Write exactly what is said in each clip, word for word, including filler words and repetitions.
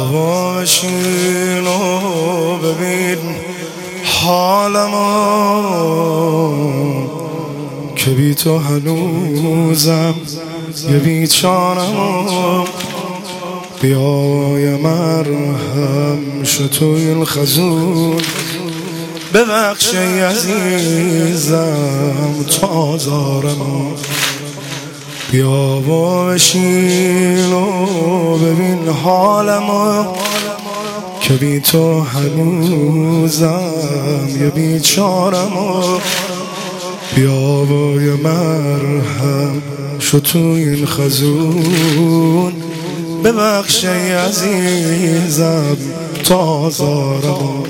و بشین و ببین حالمو که بی تو هنوزم یه بیچارمو. بیای مرهم شو توی الخزون، ببخش ای عزیزم تو آزارمو. بیا و بشین و ببین حالمو که بی تو هنوزم یه بیچارمو. بیا و یه مرهم شو تو این خزون، ببخش ای عزیزم تو آزارمو.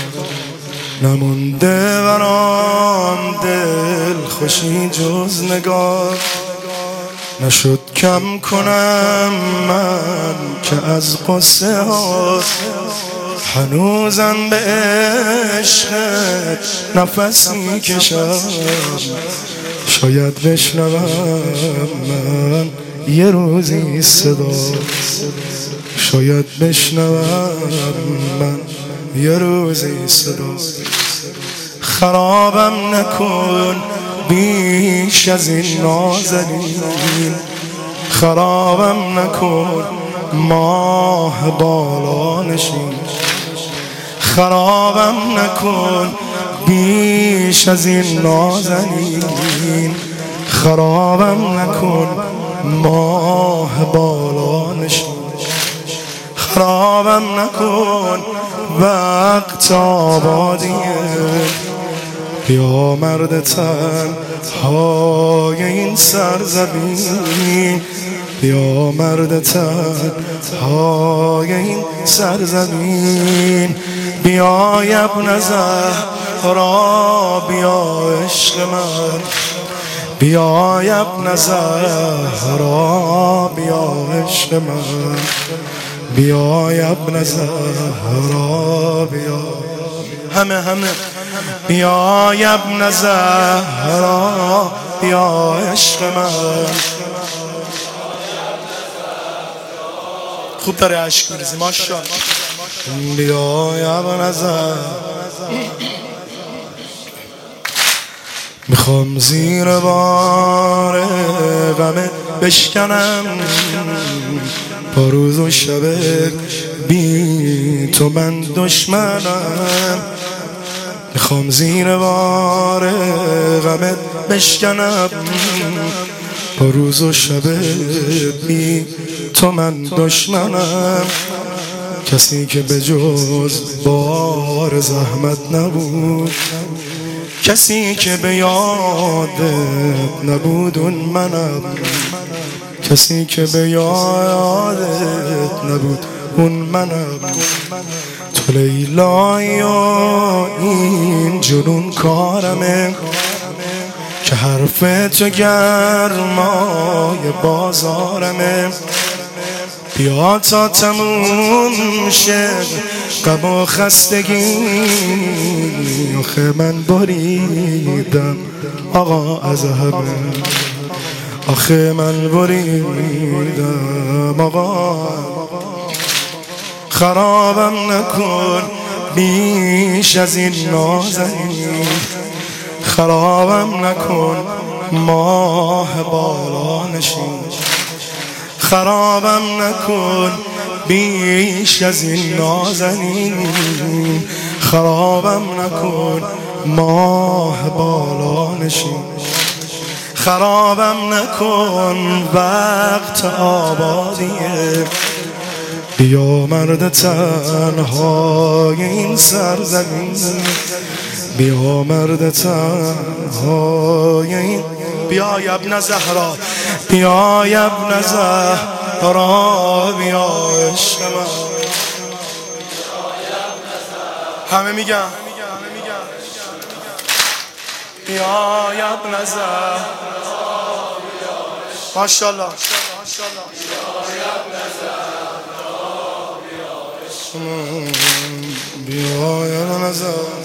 نمونده برام دل خوشی جز نگاه، نشد کم کنم من که از قصه ها هنوزم به عشقت نفسی کشم. شاید بشنوم من یه روزی صدا، شاید بشنوم من یه روزی صدا. خرابم نکن بیش از این نازنین، خرابم نکن ماه بالا نشین. خرابم نکن بیش از این نازنین، خرابم نکن ماه بالا نشین. خرابم نکن وقت آبادیه، بیا مرد تنهای این سرزمین. بیا مرد تنهای این سرزمین. بیا ابن زهرا بیا عشق من، بیا ابن زهرا بیا عشق من. بیا ابن زهرا بیا همه همه. بیا ابن زهرا بیا عشق من. خوب داره عشق میریزی ماشاءالله. بیا ابن زهرا. میخوام زیر بار غمه بشکنم، با روز و شب بی تو من دشمنم. میخوام زیر بار غمت بشکنم، با روز و شب بی تو من دشمنم. کسی که به جز بار زحمت نبود، کسی که به یادت نبود اون منم. کسی که به یادت نبود اون منم. تو لیلایی و این جنون کارمه، که حرف تو گرمای بازارمه. بیا تا تموم شه غم و خستگی، آخه من بریدم آقا از همه. آخه من بریدم آقا. خرابم نکن بیش از این نازنین، خرابم نکن ماه بالا نشین. خرابم نکن بیش از این نازنین، خرابم نکن ماه بالا نشین. خرابم نکن وقت آبادیه، بیا مرد تنهای این سرزمین. بیا مرد تنهای این. بیا ابن زهرا بیا ابن زهرا بیا عشق من. همه میگن بیا ابن زهرا ماشاءالله. بیا ابن زهرا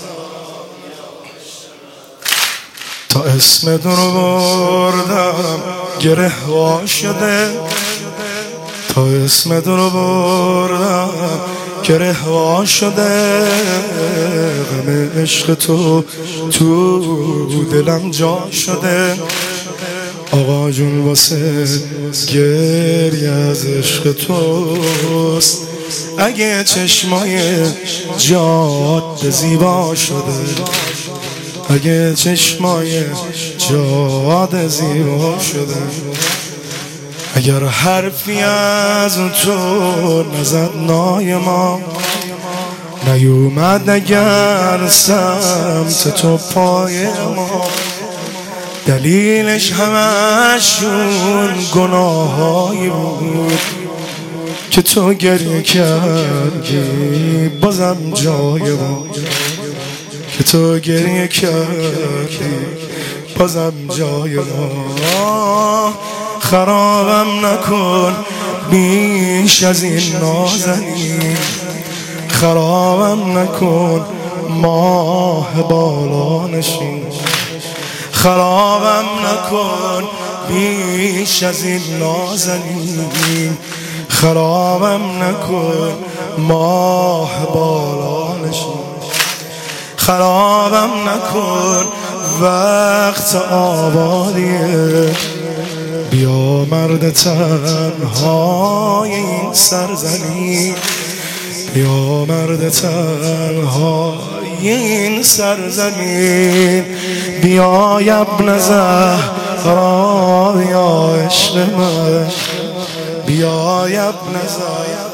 تا اسم تو رو بردم گره وا شده، تا اسمت رو بردم که رهوا شده، غم عشق تو تو دلم جا شده. آقا جون واسه گریه از عشق توست، اگه چشمای جاده زیبا شده، اگه چشمای جاده زیبا شده، اگر حرفی از تو نزد نای ما نیومد، اگر سمت تو پای ما، دلیلش همشون گناهایی بود که تو گریه کردی بازم جای ما، که تو گریه کردی بازم جای ما. خرابم نکن بیش از این نازنین، خرابم نکن ماه بالا نشین، خرابم نکن بیش از این نازنین، خرابم نکن ماه بالا نشین، خرابم نکن وقت آبادیه، بیا مرد تنهای این سرزمین، بیا مرد تنهای این سرزمین، بیا ابن زهرا، بیا عشق من، بیا ابن زهرا،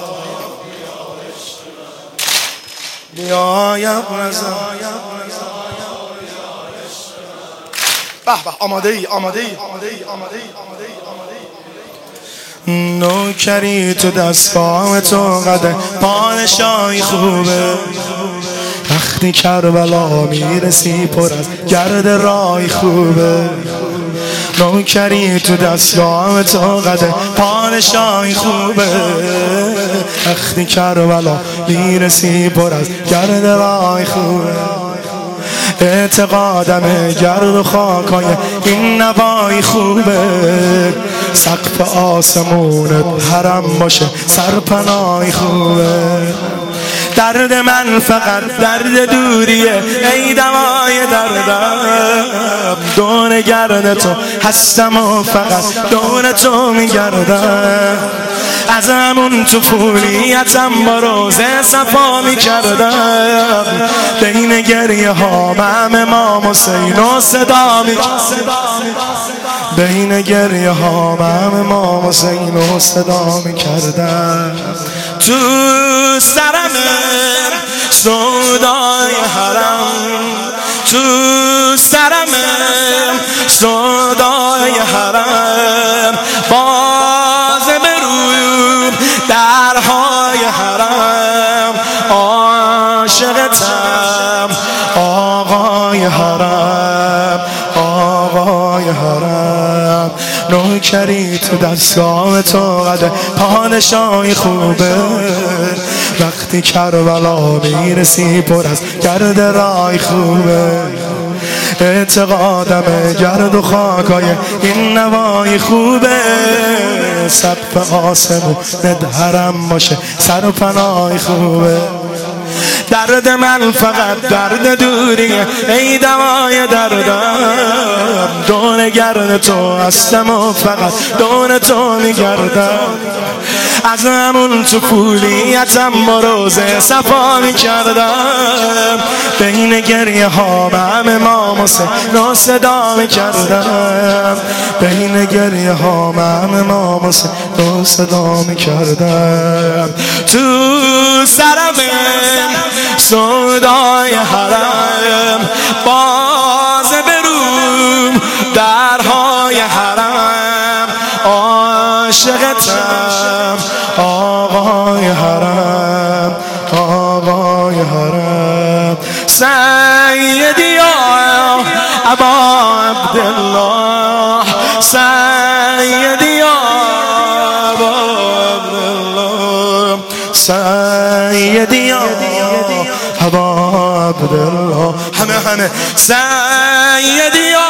بیا ابن زهرا. به به، آماده ای آماده ای آماده ای آماده ای آماده ای. نوکری تو دستگاه تو قده پادشاهی خوبه، وقتی کربلا میرسی پر از گرد رای خوبه، نوکری تو دستگاه تو قده پادشاهی خوبه، وقتی کربلا میرسی پر از گرد رای خوبه. اعتقادم گرد و خاکای این نوای خوبه، سقف آسمونت حرم باشه سرپنای خوبه. درد من فقط درد دوریه ای دوای دردم، دور گرد تو هستم و فقط دور تو میگردم، از همون تو پولیتم با روزه صفا میکردم، بین گریه ها من امام حسین و صدا میکردم، بین گریه ها من امام حسین و صدا میکردم. تو سرم سودای حرم، تو سرم سودای حرم، باز برو درهای حرم، عاشقتم آقای حرم، آقای حرم. نوکری تو دستگاه تو قده پادشاهی خوبه، وقتی کربلا میرسی پر از گرد رای خوبه. اعتقادم گرد و خاکای این نوای خوبه، سقف آسمونت حرم باشه سرپنای خوبه. درد من فقط درد دوریه ای دوای دردم، دور گرد تو هستم و فقط دور تو میگردم، از همون تو پولیتم با روزه صفا میکردم، بین گریه ها من امام حسین رو صدا میکردم، بین گریه ها من امام حسین رو صدا میکردم. تو سرم سودای حرم، باز بروم درهای حرم، عاشقتم آقای حرم، آقای حرم. سیدی یا ابا عبدالله، سیدی یا ابا عبدالله، سیدی یا ابا عبدالله. همه همه سیدی یا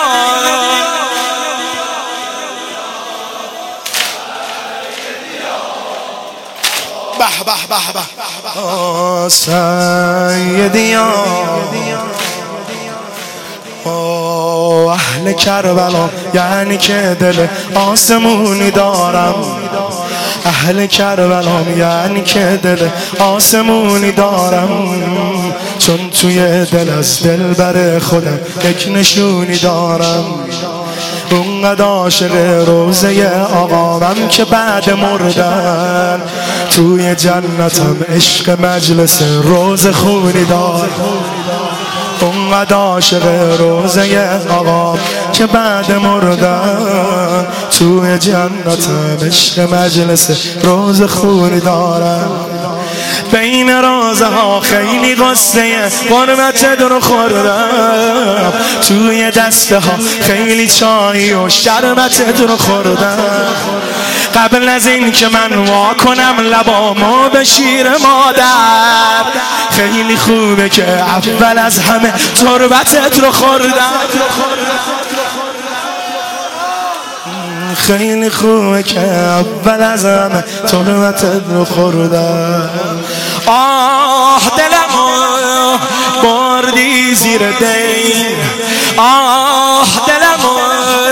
به به به به سیدی اهل کربلا یعنی که دل آسمونی دارم، اهل کربلا یعنی که دل آسمونی دارم، چون توی دل از دل بر خودم یک نشونی دارم. اونقدر عاشق روزه آقامم که بعد مردن توی جنتم عشق مجلس روز خونی دارم. اونقدر عاشق روزه آقام که بعد مردن توی جنتم عشق مجلس روز خونی دارم. بین رازها خیلی قصه غربت رو خوردم، توی دسته ها خیلی چای و شربت رو خوردم. قبل از این که من وا کنم لبامو به شیر مادر، خیلی خوبه که اول از همه تربتت رو خوردم. خیلی خوبه که اول از همه تربتت رو خوردم. آه دلمو بردی زیر دین، آه دلمو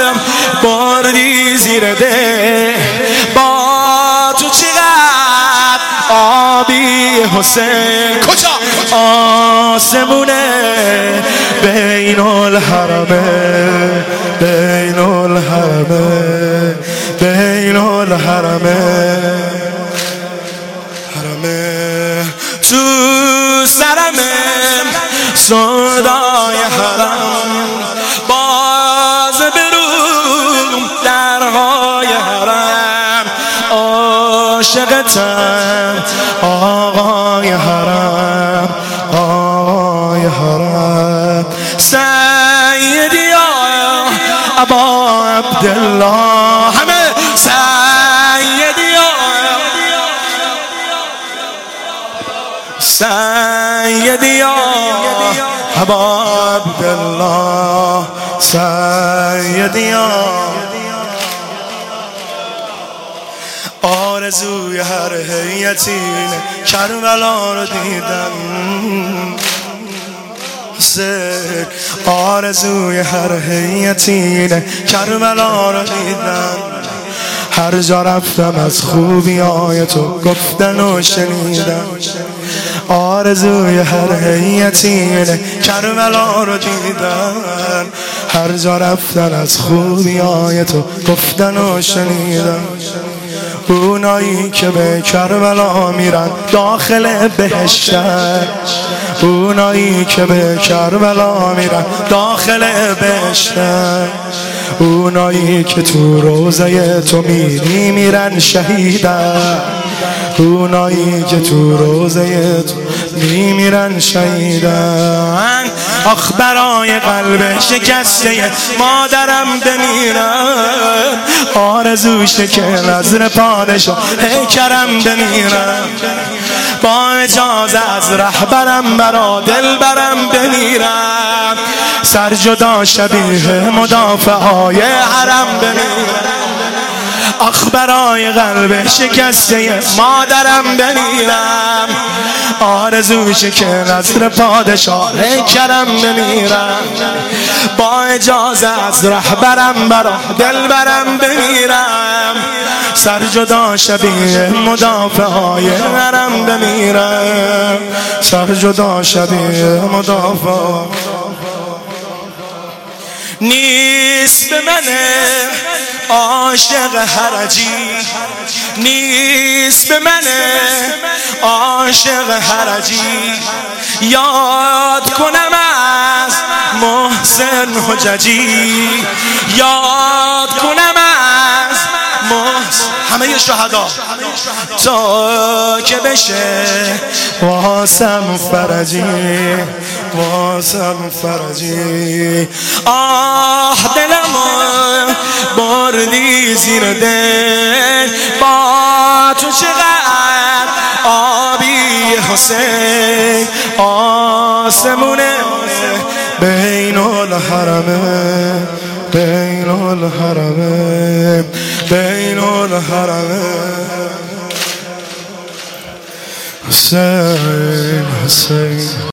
بردی زیر دین، با تو چقدر آبی حسین. کجا؟ آسمونه بین الحرمه، بین الحرمه، بین الحرمه، حرمه تو سرمه صدای حرم، باز بروم درهای حرم، عاشقتم آقای حرم، آقای حرم. سیدی ابا عبدالله، همه سیدی سیدی ابا عبدالله، سیدی آرزوی هر هیئتین کربلا رو دیدم، آرزوی هر هیئتین کربلا رو دیدم. هر جا رفتم از خوبیای تو گفتن و شنیدم، آرزوی هر هیئتین کربلا رو دیدم. هر جا رفتن از خوبیای تو گفتن و شنیدم. اونایی که به کربلا میرن داخل بهشتن، اونایی که به کربلا میرن داخل بهشتن، اونایی که تو روزه تو میری میرن شهیدن، اونایی که تو روزه تو میمیرن شهیدن. آخ برای قلب شکسته مادرم بمیرم، آرزوشه که نظر پادشاه پیکرم بمیرم، با اجازه از رهبرم برا دلبرم بمیرم، سر جدا شبیه مدافعای حرم بمیرم. آخ برای قلب شکسته مادرم بمیرم، آرزوشه که نظر پادشاه کرم بمیرم، با اجازه از رهبرم برا دلبرم بمیرم، سر جدا شبیه مدافعای حرم بمیرم، سر جدا شبیه مدافع. نیست به منه عاشق حرجی، نیست به منه عاشق حرجی، یاد کنم از محسن حججی، یاد کنم از محسن همه شهدا تا که بشه واسم فرجی، واسم فرجی. آه دلمو بردی زیر دل، با تو چقدر آبی حسین، آسمونه بین الحرمه، بین الحرمه، بین الحرمه. حسین حسین